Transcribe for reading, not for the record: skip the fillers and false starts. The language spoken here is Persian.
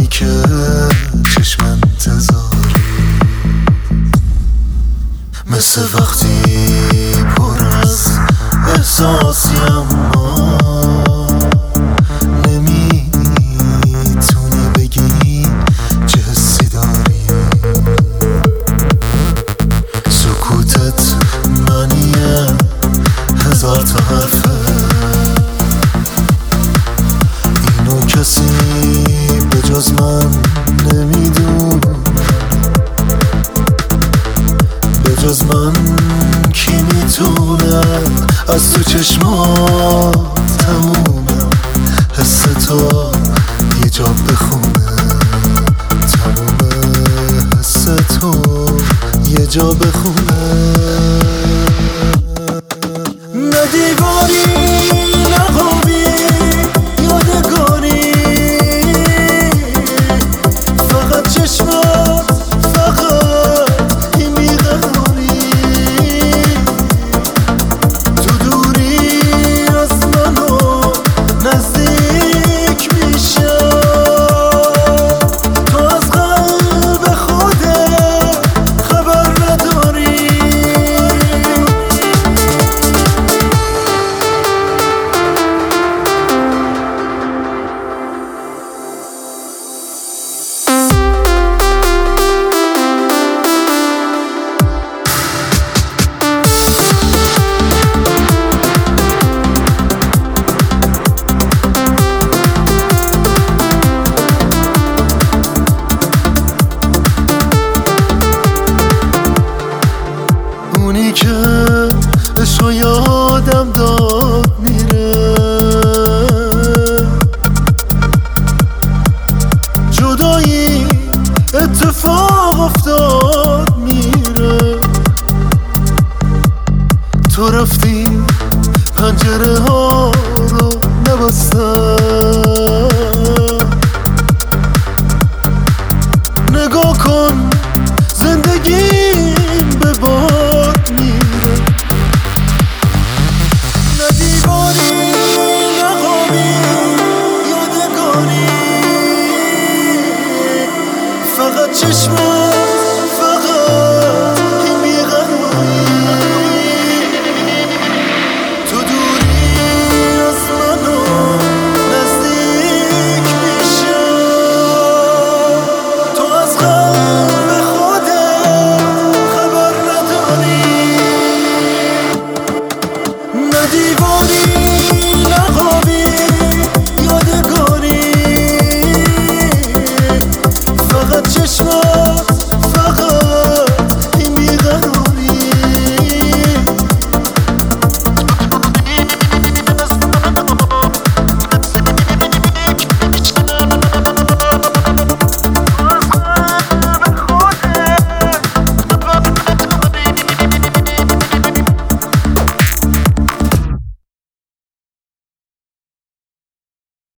اونی که چشم انتظاری، مثل وقتی پر از احساسی اما نمیتونی بگی چه حسی داری. سکوتت معنیه هزار تا حرفه، اینو کسی به جز من نمیدون، به جز من کی میتونه از تو چشمات تمومه حس تو یه جا بخونه، تمومه حس تو یه جا بخونه. نه دیواری نه خوابی یادگاری، فقط چشمات فقط این بیقراری، تو دوری از منو نزدیک میشه، تو از قلب خودت خبر نداری. اونی که عشقو یادم داد میره، جدایی اتفاق افتاد میره، تو رفتی پنجره ها رو نبستم، نگاه کن زندگیم به باد میره. نه دیواری نه خوابی یادگاری، فقط چشم